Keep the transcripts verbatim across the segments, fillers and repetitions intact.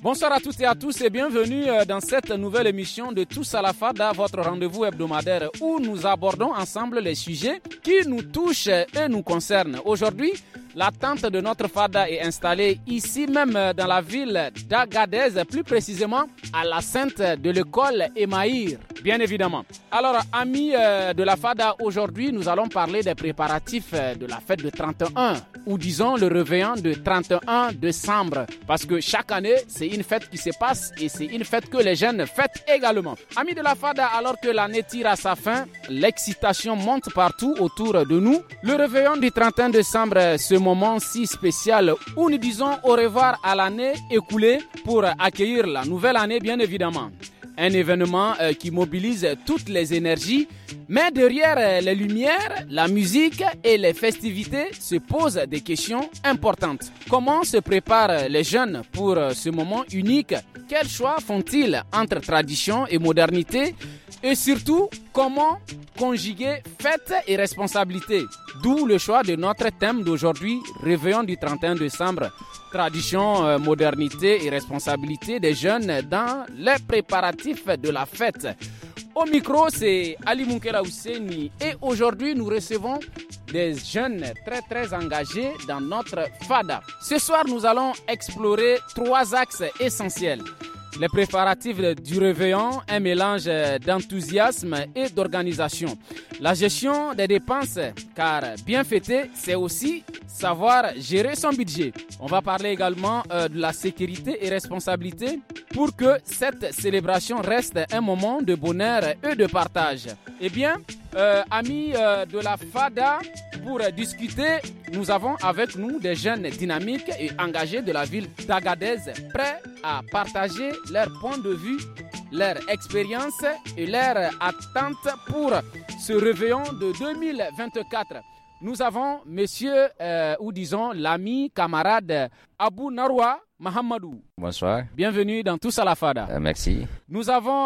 Bonsoir à toutes et à tous et bienvenue dans cette nouvelle émission de Tous à la Fada, votre rendez-vous hebdomadaire où nous abordons ensemble les sujets qui nous touchent et nous concernent. Aujourd'hui, la tente de notre Fada est installée ici même dans la ville d'Agadez, plus précisément à la Sainte de l'école Emaïr, bien évidemment. Alors, amis de la Fada, aujourd'hui, nous allons parler des préparatifs de la fête de trente et un, ou disons le réveillon de trente et un décembre, parce que chaque année, c'est une fête qui se passe et c'est une fête que les jeunes fêtent également. Amis de la Fada, alors que l'année tire à sa fin, l'excitation monte partout autour de nous. Le réveillon du trente et un décembre, ce moment si spécial où nous disons au revoir à l'année écoulée pour accueillir la nouvelle année, bien évidemment. Un événement euh, qui mobilise toutes les énergies, mais derrière euh, les lumières, la musique et les festivités se posent des questions importantes. Comment se préparent les jeunes pour euh, ce moment unique? Quels choix font-ils entre tradition et modernité? Et surtout, comment conjuguer fête et responsabilité? D'où le choix de notre thème d'aujourd'hui, réveillon du trente et un décembre. Tradition, euh, modernité et responsabilité des jeunes dans les préparatifs de la fête. Au micro, c'est Ali Moukela Ousseni et aujourd'hui, nous recevons des jeunes très très engagés dans notre Fada. Ce soir, nous allons explorer trois axes essentiels. Les préparatifs du réveillon, un mélange d'enthousiasme et d'organisation. La gestion des dépenses, car bien fêter, c'est aussi savoir gérer son budget. On va parler également euh, de la sécurité et responsabilité pour que cette célébration reste un moment de bonheur et de partage. Eh bien, euh, amis euh, de la Fada, pour discuter, nous avons avec nous des jeunes dynamiques et engagés de la ville d'Agadez, prêts à partager leur point de vue, leur expérience et leur attente pour ce réveillon de deux mille vingt-quatre. Nous avons monsieur, euh, ou disons l'ami, camarade Abou Narwa Mahamadou. Bonsoir. Bienvenue dans Tous à la Fada. Euh, merci. Nous avons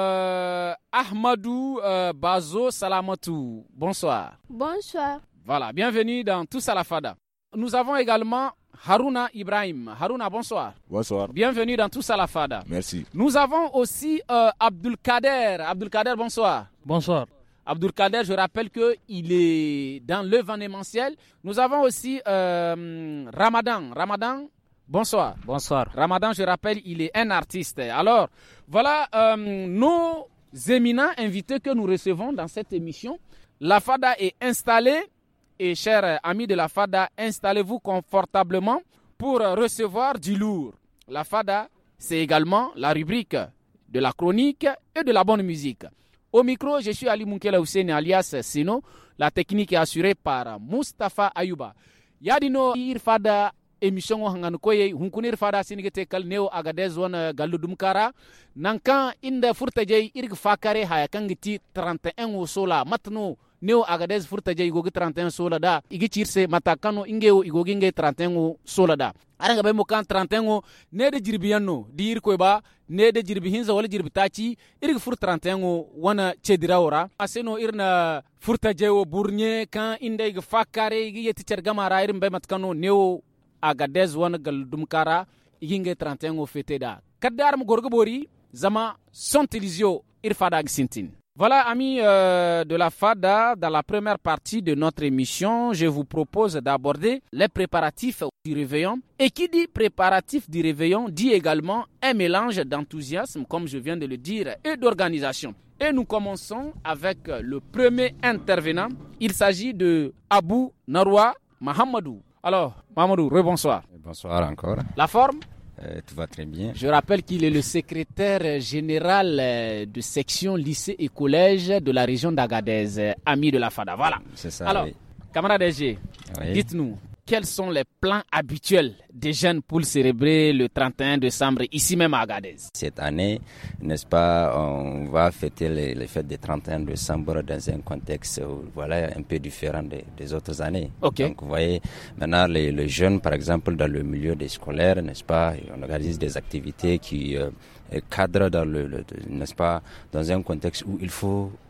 euh, Ahmadou euh, Bazo Salamatou. Bonsoir. Bonsoir. Voilà, bienvenue dans Tous à la Fada. Nous avons également Haruna Ibrahim. Haruna, bonsoir. Bonsoir. Bienvenue dans Tous à la Fada. Merci. Nous avons aussi euh, Abdul Kader. Abdul Kader, bonsoir. Bonsoir. Abdul Kader, je rappelle qu'il est dans l'événementiel. Nous avons aussi euh, Ramadan. Ramadan, bonsoir. Bonsoir. Ramadan, je rappelle, il est un artiste. Alors, voilà euh, nos éminents invités que nous recevons dans cette émission. La Fada est installée. Et chers amis de la Fada, installez-vous confortablement pour recevoir du lourd. La Fada, c'est également la rubrique de la chronique et de la bonne musique. Au micro, je suis Ali Moukela Ousseni alias Sino. La technique est assurée par Mustafa Ayuba. Yadino ir Fada émission hangan koye hunkunir Fada sinigete kal neo Agadez wana galudum kara nankan inda furtajay irg fakare hayakangiti trente et un sola matno neo Agadez furtajay igogi trente et un sola da igi cirse matakano ingeo igogi nge trente et un sola da aranga be mo kan trente et un ne de jirbiyanno dir ko ba ne de jirbi hinza wala jirbi taci irg fur trente et un wana cedira ora aseno irna furtajay wo burnye kan inda ig fakare igi yeti cergamara irin be matkano neo Agadez wana galdum kara iginge trente et un fete da kadar mo gorgo bori zama sontilizio irfada gsintin. Voilà, amis euh, de la Fada, dans la première partie de notre émission, je vous propose d'aborder les préparatifs du réveillon. Et qui dit préparatif du réveillon dit également un mélange d'enthousiasme, comme je viens de le dire, et d'organisation. Et nous commençons avec le premier intervenant. Il s'agit de Abou Narwa Mahamadou. Alors, Mahamadou, rebonsoir. Bonsoir encore. La forme? Euh, tout va très bien. Je rappelle qu'il est le secrétaire général de section lycée et collège de la région d'Agadez, ami de la Fada. Voilà. C'est ça. Alors, oui. camarade G, Oui. dites-nous, quels sont les plans habituels des jeunes pour célébrer le trente et un décembre ici même à Agadez? Cette année, n'est-ce pas, on va fêter les, les fêtes du trente et un décembre dans un contexte voilà, un peu différent des, des autres années. Okay. Donc, vous voyez, maintenant, les, les jeunes, par exemple, dans le milieu des scolaires, n'est-ce pas, on organise des activités qui euh, cadrent dans le, le, n'est-ce pas, dans un contexte où il faut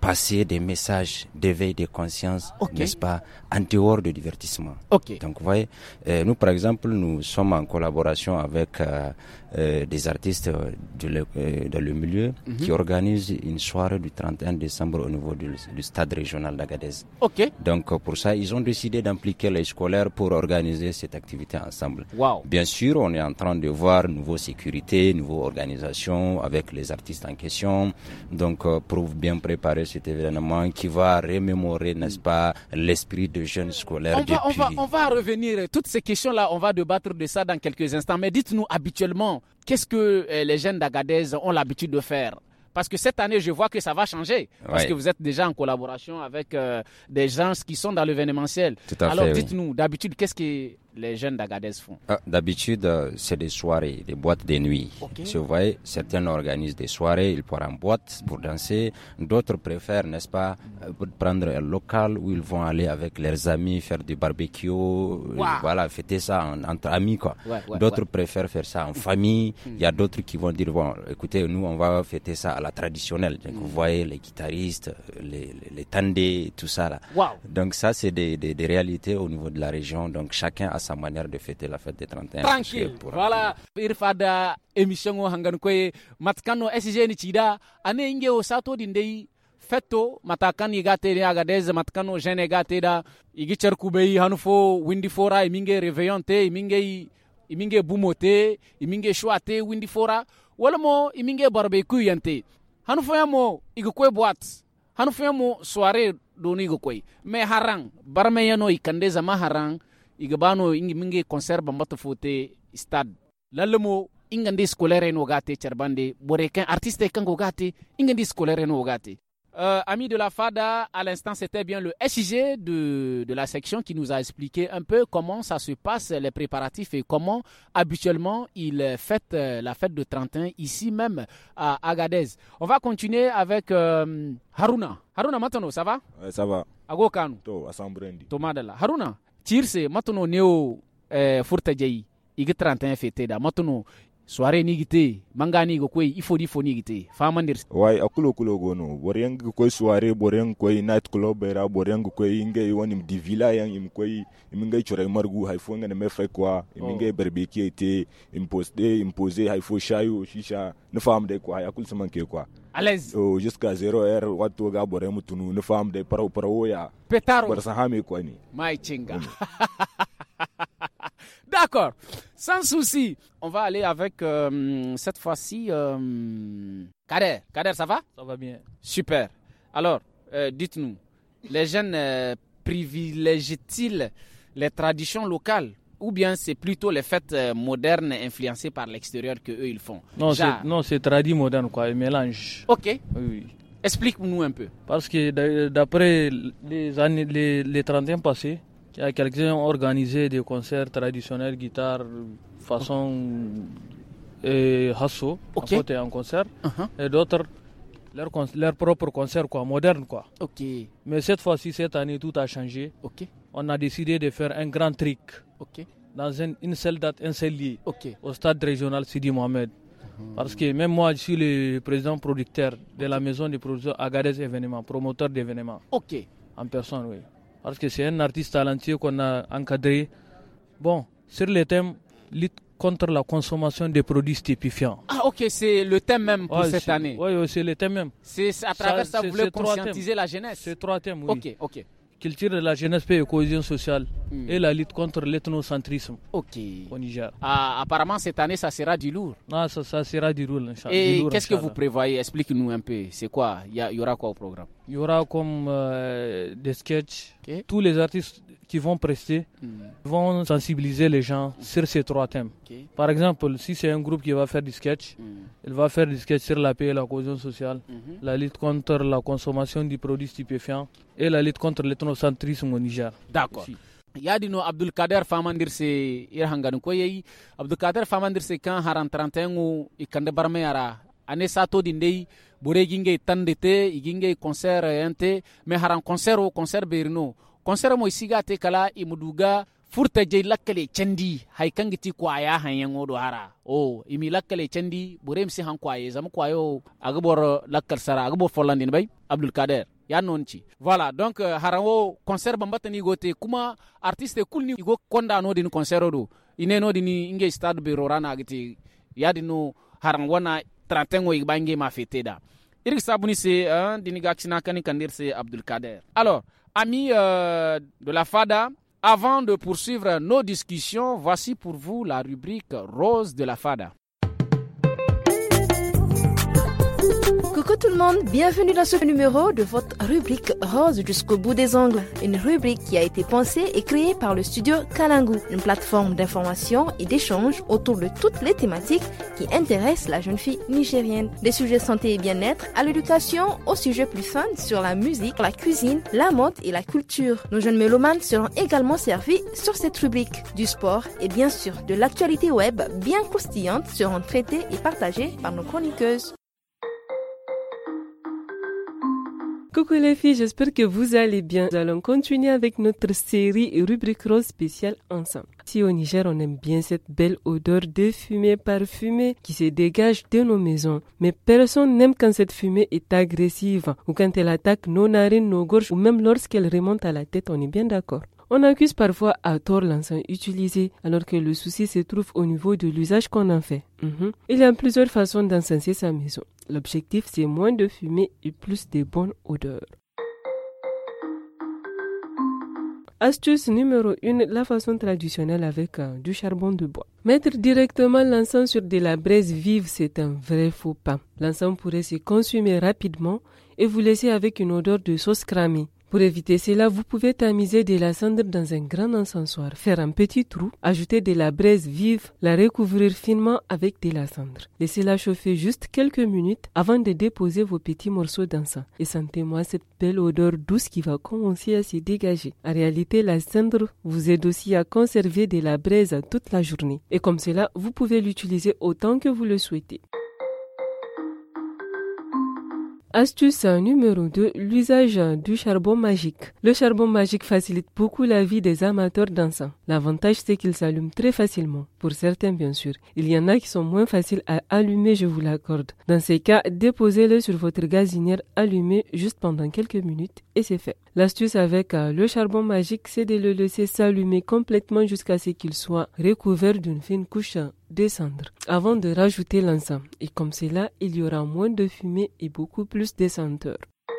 passer des messages d'éveil de conscience, okay. n'est-ce pas, en dehors du divertissement. Okay. Donc, vous voyez, euh, nous, par exemple, nous sommes en collaboration avec euh, euh, des artistes de le, euh, dans le milieu mm-hmm. qui organisent une soirée du trente et un décembre au niveau du, du stade régional d'Agadez. Okay. Donc, pour ça, ils ont décidé d'impliquer les scolaires pour organiser cette activité ensemble. Wow. Bien sûr, on est en train de voir nouveau sécurité, nouveau organisation avec les artistes en question. Donc, euh, pour bien préparer cet événement qui va remémorer, n'est-ce pas, l'esprit de jeunes scolaires. On depuis... va, on va, on va revenir. Toutes ces questions-là, on va débattre de ça dans quelques instants. Mais dites-nous, habituellement, qu'est-ce que euh, les jeunes d'Agadez ont l'habitude de faire? Parce que cette année, je vois que ça va changer. Parce ouais. que vous êtes déjà en collaboration avec euh, des gens qui sont dans l'événementiel. Tout à Alors, fait, dites-nous, oui. d'habitude, qu'est-ce que les jeunes d'Agadez font? ah, D'habitude, euh, c'est des soirées, des boîtes de nuit. Okay. Si vous voyez, certains organisent des soirées, ils partent en boîte pour danser. D'autres préfèrent, n'est-ce pas, euh, prendre un local où ils vont aller avec leurs amis, faire du barbecue, wow. euh, voilà, fêter ça en, entre amis, quoi. Ouais, ouais, d'autres ouais. préfèrent faire ça en famille. Il mm. y a d'autres qui vont dire, bon, écoutez, nous, on va fêter ça à la traditionnelle. Donc, mm. vous voyez, les guitaristes, les, les, les tandés, tout ça, là. Wow. Donc, ça, c'est des, des, des réalités au niveau de la région. Donc, chacun a sa manière de fêter la fête des trente et un. Tranquille. Voilà. Irfada émission o hangan koy matkano S G ni chida ane inge o sato dindei feto matakan igate ni Agadez matkano jene gate da igi cerkubei hanufo windi fora iminge réveillonte iminge iminge bumote iminge chouate windi fora wala mo iminge barbecue yante hanufo yamo igi koy boîte hanufo yamo soirée doni igi koy mais harang barme yano ikandeza ma harang igabano ingi mingi concert bambata fote stade lalemo ingandi scolaire no gate cherbande borekan artiste kan go gate ingandi scolaire no gate. Euh, amis de la Fada, à l'instant c'était bien le S I G de, de la section qui nous a expliqué un peu comment ça se passe, les préparatifs et comment habituellement ils fêtent la fête de trente et un ici même à Agadez. On va continuer avec euh, Haruna. Haruna Matano, ça va? Ouais, ça va. Ago Kanu. To, Asambrendi. Tomadala. Haruna. Tirse matono neo eh, furta jayi igi trente et un fete da matono soirée ni gite mangani go koy ifo di fo ni gite famandir way akulo kulo gono boreng koy soirée boreng koy night club era boreng koy ingay woni di villa yang im koy im ngay chore margu hay fo ngene me fay quoi im ngay barbecue te imposé imposé hay fo chayo shisha ne fam de quoi akul se manquer quoi à l'aise oh jusqu'à zéro heure wato ga boreng mutunu ne fam de paro paro ya petaro bar sa hame quoi ni mai chinga. D'accord, sans souci. On va aller avec euh, cette fois-ci euh, Kader. Kader, ça va? Ça va bien. Super. Alors, euh, dites-nous, les jeunes euh, privilégient-ils les traditions locales ou bien c'est plutôt les fêtes euh, modernes influencées par l'extérieur que eux ils font? Non, Genre... c'est, non, c'est tradit moderne quoi, un mélange. Ok. Oui, oui. Explique-nous un peu. Parce que d'après les années, les, les trente ans passés, il y a quelques-uns ont organisé des concerts traditionnels, guitare, façon euh, hasso, okay. en fait, en concert, uh-huh. et d'autres leur, leur propre concert quoi, moderne quoi. Ok. Mais cette fois-ci, cette année, tout a changé. Ok. On a décidé de faire un grand trick. Ok. Dans une, une seule date, un seul lieu, okay. au stade régional Sidi Mohamed. Uh-huh. Parce que même moi, je suis le président producteur de la maison de production Agadez événements, promoteur d'événements. Ok. En personne, oui. Parce que c'est un artiste talentueux qu'on a encadré. Bon, sur le thème lutte contre la consommation des produits stupéfiants. Ah ok, c'est le thème même pour ouais, cette année. Oui, ouais, c'est le thème même. C'est, à travers ça, ça vous voulez conscientiser la jeunesse. C'est trois thèmes, oui. Ok, ok. Culture de la jeunesse, paix et cohésion sociale mm. et la lutte contre l'ethnocentrisme Ok. Au Niger. Ah, apparemment, cette année, ça sera du lourd. Non, ça, ça sera du lourd. Et du lourd, qu'est-ce que vous prévoyez? Explique-nous un peu. C'est quoi? Il y, y aura quoi au programme? Il y aura comme euh, des sketchs. Okay. Tous les artistes qui vont prester mm. vont sensibiliser les gens mm. sur ces trois thèmes. Okay. Par exemple, si c'est un groupe qui va faire du sketch, mm. il va faire du sketch sur la paix et la cohésion sociale, mm-hmm. la lutte contre la consommation des produits stupéfiants et la lutte contre l'ethnocentrisme au Niger. D'accord. Yadino Abdul Kader Famandirse Irhangan Koyei Abdul Kader Famandirse kan haran trente et un ou ikande barmeara ane sato dindei bore ginge tandete iginge concert ente me haran concert o concert berno concert mo isigate kala imuduga furta je lakkale candi hay kangiti kwaya hanyan odo hara o imi lakkale candi burem si han kwaye zam kwayo agbor lakkal sara agbor folandin bay Abdul Kader ya nonci voilà donc uh, harango concert bambatani gote kuma artiste kulni go konda no din concert do ine no din inge stade be rorana agiti ya dinu harangwana trente ngo ibange ma feteda irik sabuni c'est hein diniga kina kani kandir c'est Abdul Kader. Alors amis euh, de la Fada, avant de poursuivre nos discussions, voici pour vous la rubrique rose de la Fada. Coucou tout le monde, bienvenue dans ce numéro de votre rubrique Rose jusqu'au bout des ongles. Une rubrique qui a été pensée et créée par le studio Kalangu, une plateforme d'information et d'échange autour de toutes les thématiques qui intéressent la jeune fille nigérienne. Des sujets santé et bien-être à l'éducation, aux sujets plus fun sur la musique, la cuisine, la mode et la culture. Nos jeunes mélomanes seront également servis sur cette rubrique. Du sport et bien sûr de l'actualité web bien croustillante seront traitées et partagées par nos chroniqueuses. Coucou les filles, j'espère que vous allez bien. Nous allons continuer avec notre série et rubrique rose spéciale ensemble. Si au Niger, on aime bien cette belle odeur de fumée parfumée qui se dégage de nos maisons. Mais personne n'aime quand cette fumée est agressive ou quand elle attaque nos narines, nos gorges ou même lorsqu'elle remonte à la tête, on est bien d'accord. On accuse parfois à tort l'encens utilisé, alors que le souci se trouve au niveau de l'usage qu'on en fait. Mm-hmm. Il y a plusieurs façons d'encenser sa maison. L'objectif, c'est moins de fumée et plus de bonnes odeurs. Astuce numéro un, la façon traditionnelle avec euh, du charbon de bois. Mettre directement l'encens sur de la braise vive, c'est un vrai faux pas. L'encens pourrait se consumer rapidement et vous laisser avec une odeur de sauce cramée. Pour éviter cela, vous pouvez tamiser de la cendre dans un grand encensoir, faire un petit trou, ajouter de la braise vive, la recouvrir finement avec de la cendre. Laissez-la chauffer juste quelques minutes avant de déposer vos petits morceaux d'encens. Et sentez-moi cette belle odeur douce qui va commencer à se dégager. En réalité, la cendre vous aide aussi à conserver de la braise toute la journée. Et comme cela, vous pouvez l'utiliser autant que vous le souhaitez. Astuce numéro deux, l'usage du charbon magique. Le charbon magique facilite beaucoup la vie des amateurs d'encens. L'avantage, c'est qu'il s'allume très facilement. Pour certains, bien sûr. Il y en a qui sont moins faciles à allumer, je vous l'accorde. Dans ces cas, déposez-le sur votre gazinière allumée juste pendant quelques minutes et c'est fait. L'astuce avec le charbon magique, c'est de le laisser s'allumer complètement jusqu'à ce qu'il soit recouvert d'une fine couche de cendre avant de rajouter l'encens. Et comme cela, il y aura moins de fumée et beaucoup plus de senteur.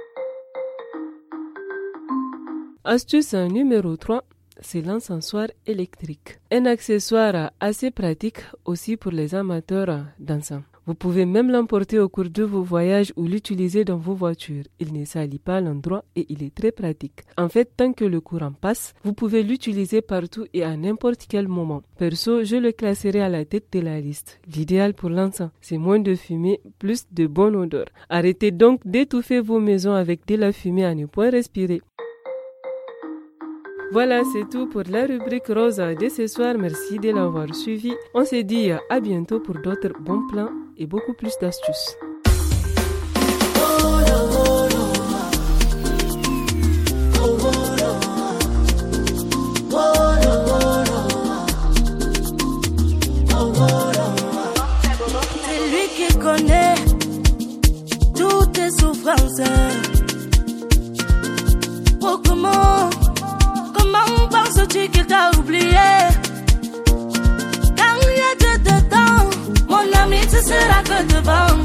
Astuce numéro trois, c'est l'encensoir électrique. Un accessoire assez pratique aussi pour les amateurs d'encens. Vous pouvez même l'emporter au cours de vos voyages ou l'utiliser dans vos voitures. Il ne salit pas l'endroit et il est très pratique. En fait, tant que le courant passe, vous pouvez l'utiliser partout et à n'importe quel moment. Perso, je le classerai à la tête de la liste. L'idéal pour l'encens, c'est moins de fumée, plus de bonne odeur. Arrêtez donc d'étouffer vos maisons avec de la fumée à ne point respirer. Voilà, c'est tout pour la rubrique rose de ce soir. Merci de l'avoir suivi. On se dit à bientôt pour d'autres bons plans et beaucoup plus d'astuces. C'est lui qui connaît toutes tes souffrances. Oh, comment Comment penses-tu qu'il t'a oublié? Quand il y a que dedans, mon ami, ce sera que devant.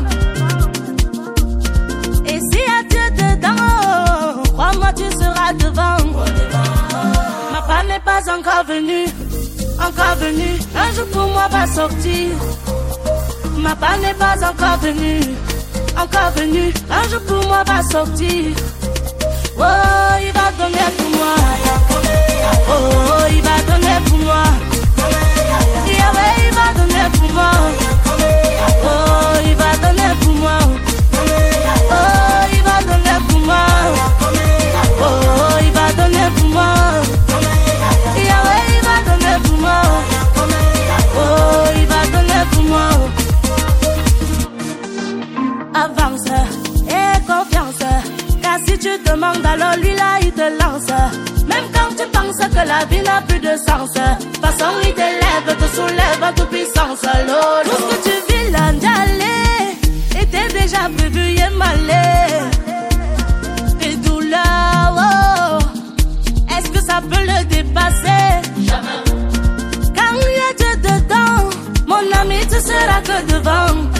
Et s'il y a Dieu dedans, crois-moi, tu seras devant. Ma part n'est pas encore venue, encore venue. Un jour pour moi va sortir. Ma part n'est pas encore venue, encore venue. Un jour pour moi va sortir. Oh, il va donner pour moi. Oh, il va donner pour moi. Yahweh, il va donner pour moi. Oh, il va donner pour moi. Oh, il va donner pour moi. Oh, il va donner pour moi. Yahweh, il va donner pour moi. Oh, il va donner pour moi. Avance et confiance. Car si tu demandes, alors lui là, il te lance. Même quand tu penses que la vie n'a plus de sens, puissance. Façon il t'élève, te soulève à toute puissance. Lord, tout ce que tu vis là d'aller était déjà prévu et malé. Tes douleurs, oh, est-ce que ça peut le dépasser? Jamais. Quand il y a Dieu dedans, mon ami, tu seras que devant.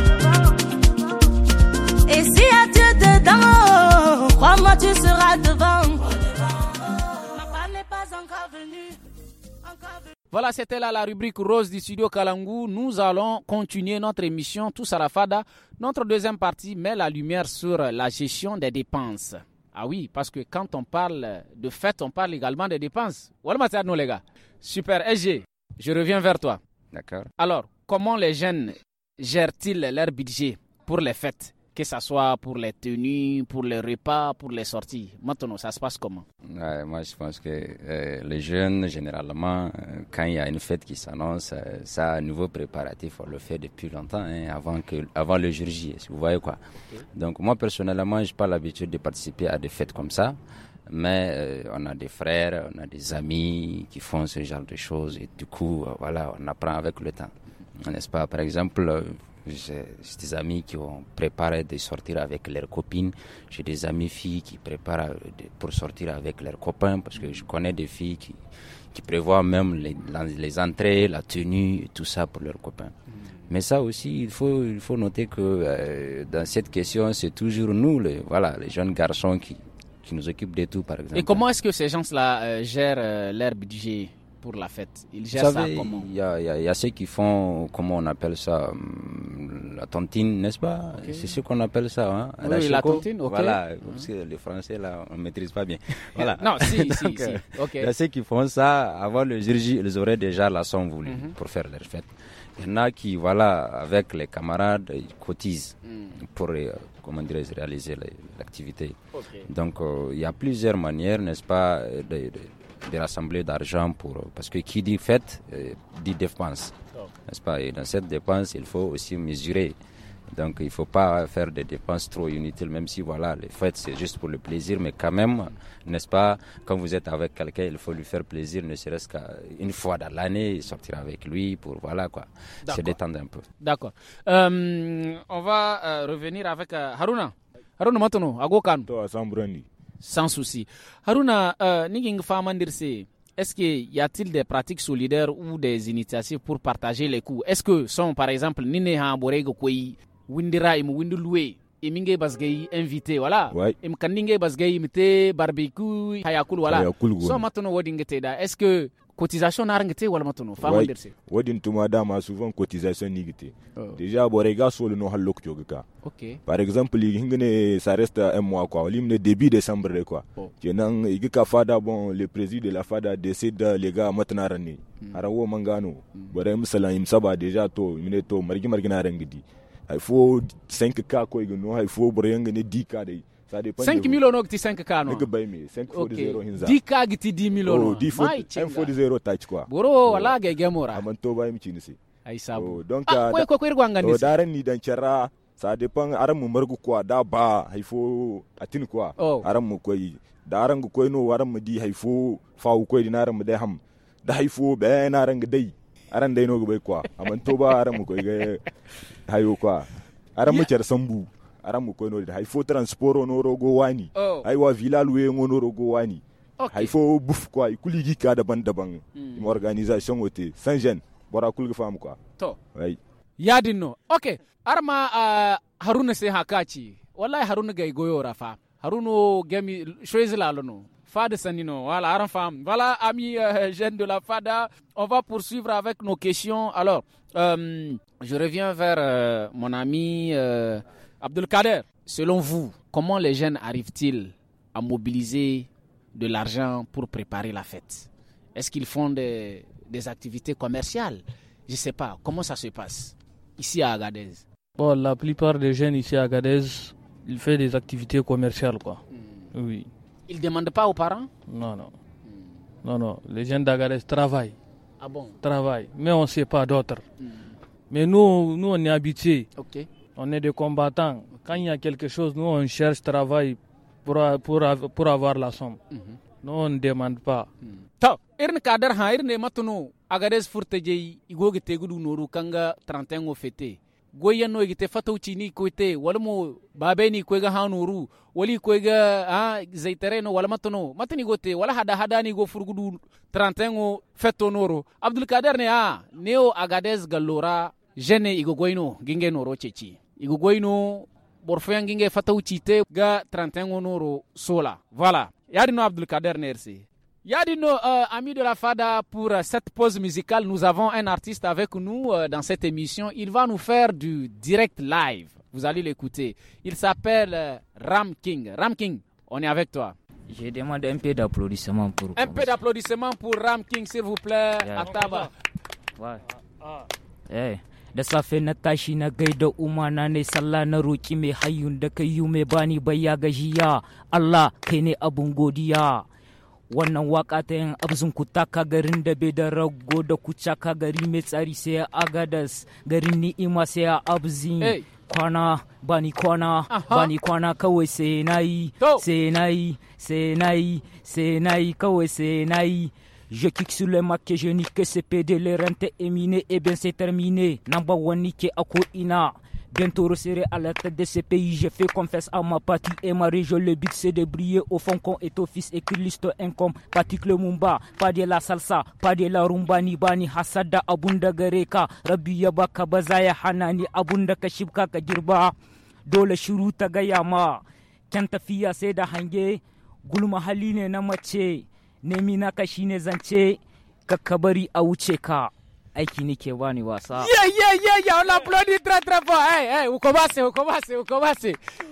Et s'il y a Dieu dedans, crois-moi, tu seras devant. Ma part n'est pas encore venue. Encore venue. Voilà, c'était là la rubrique rose du studio Kalangu. Nous allons continuer notre émission Tous à la Fada. Notre deuxième partie met la lumière sur la gestion des dépenses. Ah oui, parce que quand on parle de fête, on parle également des dépenses. Voilà, non, les gars. Super. S G, je reviens vers toi. D'accord. Alors, comment les jeunes gèrent-ils leur budget pour les fêtes? Que ce soit pour les tenues, pour les repas, pour les sorties. Maintenant, ça se passe comment? Ouais, moi, je pense que euh, les jeunes, généralement, euh, quand il y a une fête qui s'annonce, euh, ça, un nouveau préparatif, on le fait depuis longtemps, hein, avant, que, avant le jour J, si vous voyez quoi. Okay. Donc, moi, personnellement, je n'ai pas l'habitude de participer à des fêtes comme ça. Mais euh, on a des frères, on a des amis qui font ce genre de choses. Et du coup, euh, voilà, on apprend avec le temps. N'est-ce pas? Par exemple... Euh, J'ai des amis qui ont préparé de sortir avec leurs copines. J'ai des amis filles qui préparent pour sortir avec leurs copains, parce que je connais des filles qui, qui prévoient même les, les entrées, la tenue, et tout ça pour leurs copains. Mais ça aussi, il faut, il faut noter que euh, dans cette question, c'est toujours nous, les, voilà, les jeunes garçons qui, qui nous occupent de tout, par exemple. Et comment est-ce que ces gens-là euh, gèrent euh, leur budget pour la fête? Ils gèrent savez, ça comment? Il y, y, y a ceux qui font, comment on appelle ça, la tontine, n'est-ce pas? Okay. C'est ce qu'on appelle ça, hein? Oui, la, la tontine, ok. Voilà, parce que les Français, là, on ne maîtrise pas bien. Voilà. Non, si, si, Donc, si. Ok. Il y a ceux qui font ça, avant le jour J, ils auraient déjà la somme voulue mm-hmm. pour faire leur fête. Il y en a qui, voilà, avec les camarades, ils cotisent mm. pour, euh, comment dirais-je, réaliser l'activité. Okay. Donc, euh, il y a plusieurs manières, n'est-ce pas, de, de de rassembler d'argent pour parce que qui dit fête euh, dit dépense, oh. n'est-ce pas? Et dans cette dépense il faut aussi mesurer, donc il ne faut pas faire des dépenses trop inutiles, même si voilà les fêtes c'est juste pour le plaisir, mais quand même, n'est-ce pas, quand vous êtes avec quelqu'un il faut lui faire plaisir, ne serait-ce qu'une fois dans l'année, sortir avec lui pour voilà quoi, se détendre un peu. D'accord. Euh, on va euh, revenir avec euh, Haruna. Haruna maintenant, Agokan. Toi, Sambrani. Sans souci. Haruna, euh, est-ce qu'il y a-t-il des pratiques solidaires ou des initiatives pour partager les coûts? Est-ce que sont par exemple Nine Hamborego Koi, Windira im Winduloué, Iminge Basgay invité, voilà. Im Kandinge Basgay imité, barbecue, Hayakul, voilà. So maintenant, est-ce que cotisation n'a rien été ou maintenant femme dirse wadin tuma dama souvent cotisation nigité oh. Déjà borega solo no halok joga OK par exemple ingene ça reste un mois quoi limne début décembre quoi oh. Kenan igika fada bon le président de la fada décide les gars maintenant rani mm. arawo mangano mm. bore msala im saba déjà to mine to margi margi na rengidi il faut cinq K ko igno il faut bore ngene dix K dai cinq millions no gti cinq K no cinq fois zéro hinza dix K gti dix millions oh dix fois un fois zéro touch quoi boro wala ga gemora amanto ba mi chinisi ay sabu donc ah ko ko ko irgwangani o daran ni dan chara ça dépend aram mu margu quoi da ba il faut atin quoi aram mu koy daran ko koy no waram mu di hay fo faaw koy dinaram mu dai ham da hay fo be naran dai aran dai no go bay quoi amanto ba aram mu koy ga hayo quoi aram mu cer sambu aramu ko no hay fo transport no rogo wani oh. Hay wa villa loué ngono rogo wani okay. Hay fo bouf quoi kuligi ka daban daban mm. Organisation oté sans gêne bora kulgi fam quoi to way yadino okay arma uh, haruna se hakachi wallahi haruna gay goyo rafa haruno gami choisi la lono fada sanino voilà aran fam voilà amis euh, jeunes de la fada, on va poursuivre avec nos questions. Alors euh, je reviens vers euh, mon ami euh, Abdelkader, selon vous, comment les jeunes arrivent-ils à mobiliser de l'argent pour préparer la fête? Est-ce qu'ils font des, des activités commerciales? Je ne sais pas. Comment ça se passe ici à Agadez? Bon, la plupart des jeunes ici à Agadez, ils font des activités commerciales, quoi. Mm. Oui. Ils ne demandent pas aux parents? Non, non. Mm. Non, non. Les jeunes d'Agadez travaillent. Ah bon? Travaillent. Mais on ne sait pas d'autres. Mm. Mais nous, nous, on est habitués. Ok. On est des combattants. Quand il y a quelque chose, nous, on cherche travail pour, pour, pour avoir la somme. Mm-hmm. Non, on ne demande pas. To, irin kadar ha irin matuno Agadez furtaje igoge tegudu noru kanga trente et un fete. Goyano igite fatauci ni koite walmo babeni koiga hanuru wali koiga ha zaitereno wala matuno matani gote wala hada hada ni go furgudu trente et un feto noro. Abdul Kader ne ha neo Agadez galora jene igogoino ginge noro chechi. Igogoino borfoyan ginge fatauci te ga trente et un noro sola. Voilà. Yadino Abdul Kader nersi. Yadino, euh, amis de la Fada, pour euh, cette pause musicale, nous avons un artiste avec nous euh, dans cette émission. Il va nous faire du direct live. Vous allez l'écouter. Il s'appelle euh, Ram King. Ram King, on est avec toi. Je demande un peu d'applaudissements pour... Un peu d'applaudissements pour Ram King, s'il vous plaît, yeah. Ataba. Ouais. Hey. Da safe na tashi na gaida umana ne sallah na roki mai hayyun da kai mai bani baya gajiya Allah kai ne abun godiya. Wannan waka ta yin abzin kutaka garin da bai da rago da kucaka gari mai tsari sai Agadas garin ni'ima sai abzin hey. Kwana bani kwana uh-huh. Bani kwana kawai sai nayi sai nayi sai nayi sai nayi kawai sai nayi. Je kick sur le mac que je nique ce P D, les rentes éminées et bien c'est terminé. Namba wanike ako ina. Bientôt resserré à la tête de ce pays, je fais confesse à ma patrie et ma région. Le but c'est de briller au fond qu'on est office écrit liste income. Patrick le Mumba, pas de la salsa, pas de la rumba ni bani hasada abunda gareka. Rabbi yabaka bazaya hanani abunda kashibka kajirba. Dole shuru tagayama. Kanta fiya sai da hange, gulma haline na mace. Nemi naka shine zance kakabari a wuce ka aiki nake bani wasa. Yeah yeah yeah yeah, on applaudit très très fort. Hey hey, vous commencez, vous commencez, vous commencez.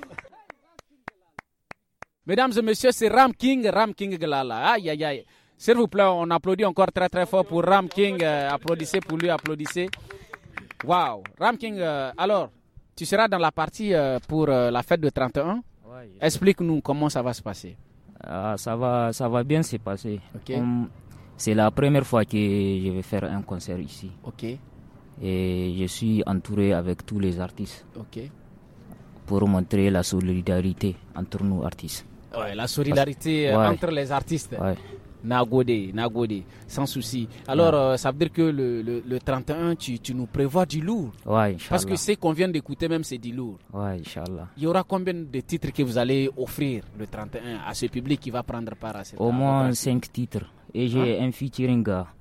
Mesdames et messieurs, c'est Ram King, Ram King Glala. Aïe aïe aïe. S'il vous plaît, on applaudit encore très très fort pour Ram King. Euh, applaudissez pour lui, applaudissez. Waouh, Ram King. Euh, alors, tu seras dans la partie euh, pour euh, la fête de trente et un. Ouais, explique-nous comment ça va se passer. Ah, ça va, ça va bien se passer. Okay. Comme c'est la première fois que je vais faire un concert ici. Ok. Et je suis entouré avec tous les artistes. Ok. Pour montrer la solidarité entre nous artistes. Ouais, la solidarité Parce... entre ouais. les artistes. Ouais. Nagode, Nagode, sans souci. Alors, ouais. euh, ça veut dire que le, le, le trente et un, tu, tu nous prévois du lourd. Ouais, Inch'Allah. Parce que ce qu'on vient d'écouter même, c'est du lourd. Ouais, Inch'Allah. Il y aura combien de titres que vous allez offrir le trente et un à ce public qui va prendre part à cette Au moins cinq titres. Et j'ai hein? un featuring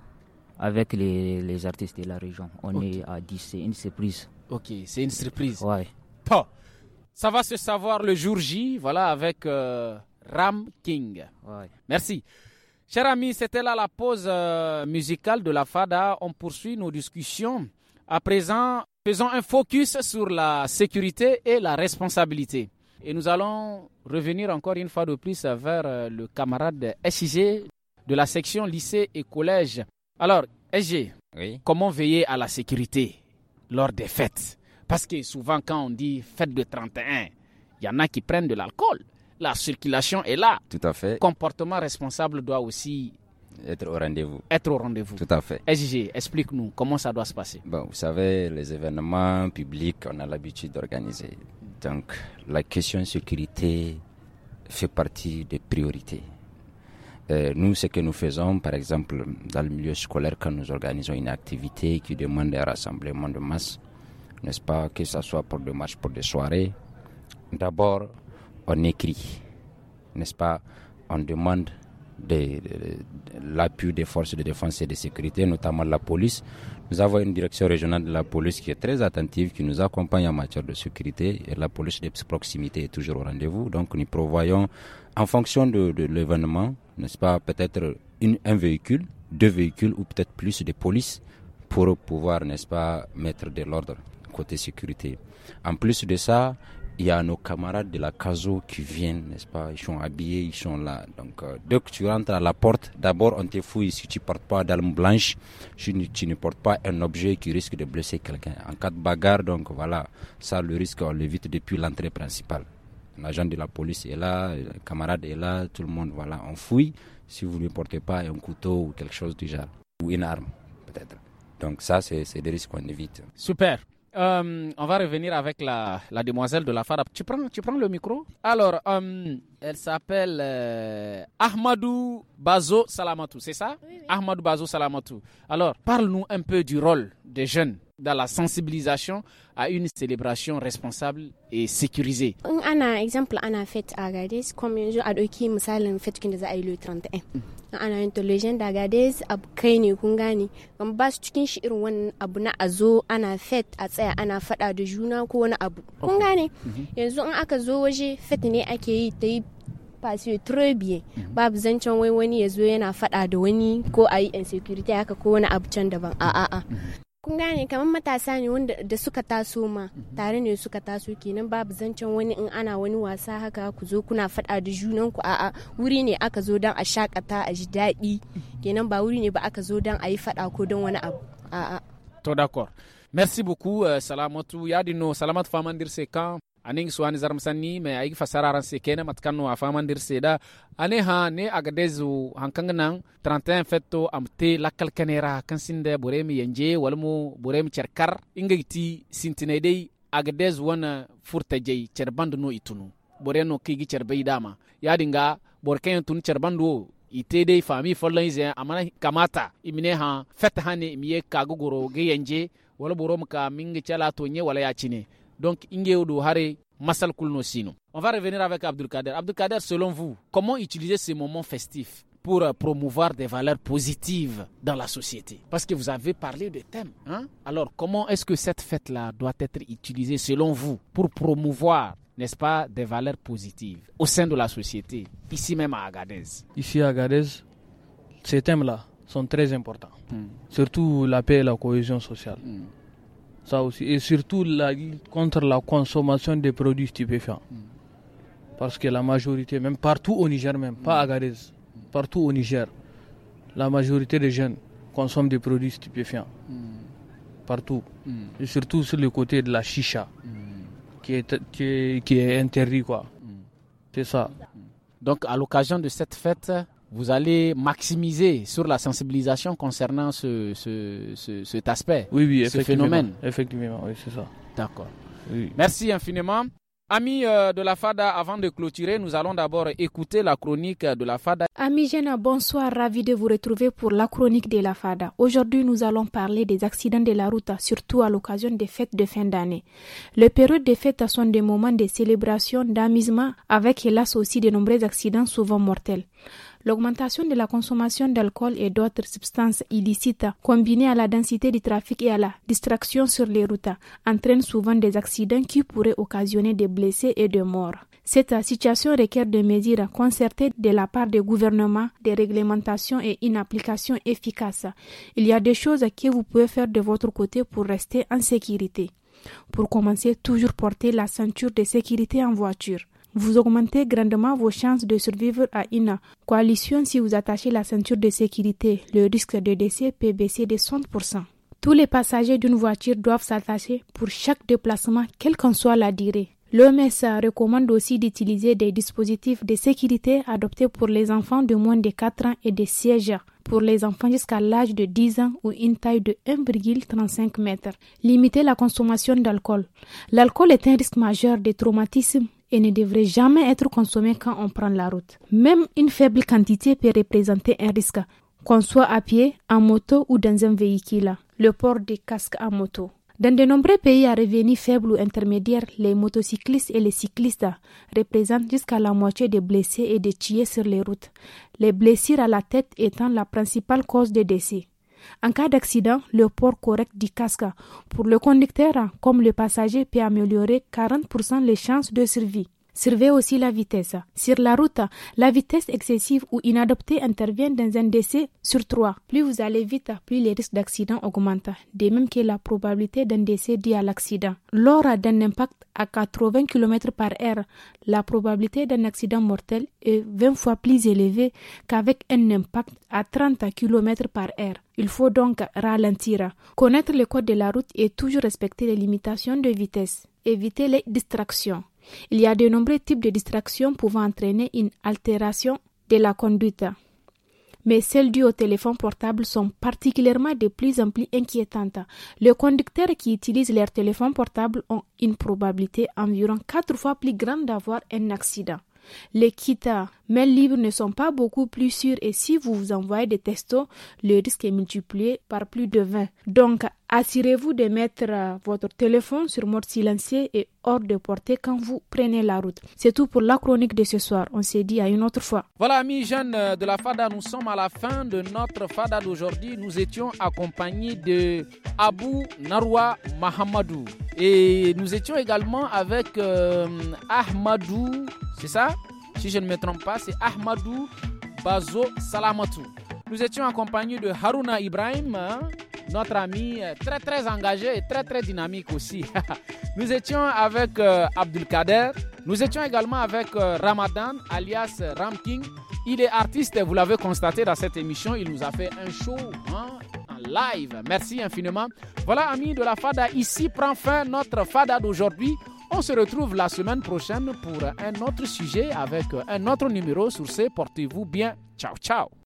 avec les, les artistes de la région. On okay. est à dix, c'est une surprise. Ok, c'est une surprise. Ouais. Oh. Ça va se savoir le jour J, voilà, avec euh, Ram King. Ouais. Merci. Chers amis, c'était là la pause euh, musicale de la Fada. On poursuit nos discussions. À présent, faisons un focus sur la sécurité et la responsabilité. Et nous allons revenir encore une fois de plus vers euh, le camarade S G de la section lycée et collège. Alors, S G, oui. Comment veiller à la sécurité lors des fêtes? Parce que souvent, quand on dit fête de trente et un, il y en a qui prennent de l'alcool. La circulation est là. Tout à fait. Le comportement responsable doit aussi être au rendez-vous. Être au rendez-vous. Tout à fait. S G, explique-nous comment ça doit se passer. Bon, vous savez, les événements publics, on a l'habitude d'organiser. Donc, la question de sécurité fait partie des priorités. Euh, nous, ce que nous faisons, par exemple, dans le milieu scolaire, quand nous organisons une activité qui demande un rassemblement de masse, n'est-ce pas, que ce soit pour des matchs, pour des soirées, d'abord, on écrit, n'est-ce pas, on demande de, de, de, l'appui des forces de défense et de sécurité, notamment la police. Nous avons une direction régionale de la police qui est très attentive, qui nous accompagne en matière de sécurité, et la police de proximité est toujours au rendez-vous. Donc nous prévoyons, en fonction de, de l'événement, n'est-ce pas, peut-être une, un véhicule, deux véhicules ou peut-être plus de police pour pouvoir, n'est-ce pas, mettre de l'ordre côté sécurité. En plus de ça, il y a nos camarades de la CASO qui viennent, n'est-ce pas, ils sont habillés, ils sont là. Donc, euh, dès que tu rentres à la porte, d'abord on te fouille si tu ne portes pas d'arme blanche, tu ne, tu ne portes pas un objet qui risque de blesser quelqu'un. En cas de bagarre, donc voilà, ça le risque, on l'évite depuis l'entrée principale. L'agent de la police est là, le camarade est là, tout le monde, voilà, on fouille si vous ne portez pas un couteau ou quelque chose du genre, ou une arme, peut-être. Donc ça, c'est, c'est des risques qu'on évite. Super. euh, on va revenir avec la, la demoiselle de la Fada. Tu prends, tu prends le micro? Alors, euh, elle s'appelle euh, Ahmadou Bazo Salamatou, c'est ça? Oui, oui. Ahmadou Bazo Salamatou. Alors, parle-nous un peu du rôle des jeunes dans la sensibilisation à une célébration responsable et sécurisée. In ana exemple ana fête à Agadez, comme yanzu a ɗauki misalin fête kin da za a yi le trente et un. Ana yin television da Agadez abu kai ne kun gane, kan ba su cikin shi irin wannan abu na a zo ana fête a tsaya ana faɗa da juna ko wani abu. Kun gane? Yanzu in aka zo waje fête ne ake yi ta yi passé très bien. Babu zancen wai wani ya zo yana faɗa da wani ko a yi insecurity haka ko wani abu can daban. A a a. Kun gane kamar matasa ne wanda da suka taso ma tare ne suka taso kenan babu zancen wani in ana wani wasa haka ku zo kuna faɗa da junan ku a'a wuri ne aka zo dan a shakata a ji daɗi kenan ba wuri ne ba aka zo dan a yi faɗa ko don wani abu a'a. To d'accord. Merci beaucoup uh, Salamatu Yadino Salamatu Famandir Sekan aning suani zaram sanni me ay fasararan se kene matkanno afamandir seda ane ha ne agadezu hankangnan trente et un fetto amte lakal kanera kansinde boremi yenje walmo boremi cerkar ingiti sintinede agadez wana furta jey cerbando no itunu boreno kigi cerbey dama yadinga borken tun cerbando itede fami follanze amana kamata imine ha fet hane imiye kagugoro ge yenje wala borom ka mingi chala tonye wala yachine. Donc, Ingéodo Hare, Massal Kulno Sino. On va revenir avec Abdelkader. Abdelkader, selon vous, comment utiliser ces moments festifs pour euh, promouvoir des valeurs positives dans la société? Parce que vous avez parlé de thèmes. Hein? Alors, comment est-ce que cette fête-là doit être utilisée, selon vous, pour promouvoir, n'est-ce pas, des valeurs positives au sein de la société, ici même à Agadez? Ici à Agadez, ces thèmes-là sont très importants. Mm. Surtout la paix et la cohésion sociale. Mm. Ça aussi, et surtout la lutte contre la consommation des produits stupéfiants. Mm. Parce que la majorité, même partout au Niger, même, mm. pas à Agadez, mm. partout au Niger, la majorité des jeunes consomment des produits stupéfiants. Mm. Partout. Mm. Et surtout sur le côté de la chicha, mm. qui, est, qui, est, qui est interdit, quoi. Mm. C'est ça. Donc, à l'occasion de cette fête, vous allez maximiser sur la sensibilisation concernant ce, ce, ce, cet aspect, oui, oui, ce phénomène. Effectivement, oui, c'est ça. D'accord. Oui. Merci infiniment. Amis euh, de la Fada, avant de clôturer, nous allons d'abord écouter la chronique de la Fada. Amis jeunes, bonsoir, ravi de vous retrouver pour la chronique de la Fada. Aujourd'hui, nous allons parler des accidents de la route, surtout à l'occasion des fêtes de fin d'année. Les périodes des fêtes sont des moments de célébration, d'amusement, avec hélas aussi de nombreux accidents souvent mortels. L'augmentation de la consommation d'alcool et d'autres substances illicites, combinée à la densité du trafic et à la distraction sur les routes, entraîne souvent des accidents qui pourraient occasionner des blessés et des morts. Cette situation requiert des mesures concertées de la part des gouvernements, des réglementations et une application efficace. Il y a des choses que vous pouvez faire de votre côté pour rester en sécurité. Pour commencer, toujours porter la ceinture de sécurité en voiture. Vous augmentez grandement vos chances de survivre à une coalition si vous attachez la ceinture de sécurité. Le risque de décès peut baisser de soixante pour cent. Tous les passagers d'une voiture doivent s'attacher pour chaque déplacement, quelle qu'en soit la durée. L'O M S recommande aussi d'utiliser des dispositifs de sécurité adoptés pour les enfants de moins de quatre ans et des sièges pour les enfants jusqu'à l'âge de dix ans ou une taille de un virgule trente-cinq mètres. Limiter la consommation d'alcool. L'alcool est un risque majeur de traumatisme et ne devrait jamais être consommé quand on prend la route. Même une faible quantité peut représenter un risque, qu'on soit à pied, en moto ou dans un véhicule. Le port des casques à moto. Dans de nombreux pays à revenus faibles ou intermédiaires, les motocyclistes et les cyclistes représentent jusqu'à la moitié des blessés et des tués sur les routes, les blessures à la tête étant la principale cause de décès. En cas d'accident, le port correct du casque pour le conducteur comme le passager peut améliorer quarante pour cent les chances de survie. Surveillez aussi la vitesse. Sur la route, la vitesse excessive ou inadaptée intervient dans un décès sur trois. Plus vous allez vite, plus les risques d'accident augmentent, de même que la probabilité d'un décès dû à l'accident. Lors d'un impact à quatre-vingts kilomètres par heure, la probabilité d'un accident mortel est vingt fois plus élevée qu'avec un impact à trente kilomètres par heure. Il faut donc ralentir. Connaître le code de la route et toujours respecter les limitations de vitesse. Éviter les distractions. Il y a de nombreux types de distractions pouvant entraîner une altération de la conduite. mais celles dues au téléphone portable sont particulièrement de plus en plus inquiétantes. Les conducteurs qui utilisent leur téléphone portable ont une probabilité environ quatre fois plus grande d'avoir un accident. Les kits mail libres ne sont pas beaucoup plus sûrs et si vous vous envoyez des textos, le risque est multiplié par plus de vingt. Donc, assurez-vous de mettre votre téléphone sur mode silencieux et hors de portée quand vous prenez la route. C'est tout pour la chronique de ce soir. On s'est dit à une autre fois. Voilà, amis jeunes de la Fada, nous sommes à la fin de notre Fada d'aujourd'hui. Nous étions accompagnés de Abou Narwa Mahamadou et nous étions également avec euh, Ahmadou, c'est ça? Si je ne me trompe pas, c'est Ahmadou Bazo Salamatou. Nous étions accompagnés de Haruna Ibrahim, hein, notre ami très très engagé et très très dynamique aussi. Nous étions avec euh, Abdulkader. Nous étions également avec euh, Ramadan alias Ramking. Il est artiste, vous l'avez constaté dans cette émission. Il nous a fait un show hein, en live. Merci infiniment. Voilà, amis de la Fada, ici prend fin notre Fada d'aujourd'hui. On se retrouve la semaine prochaine pour un autre sujet avec un autre numéro. Sur ce, portez-vous bien. Ciao, ciao.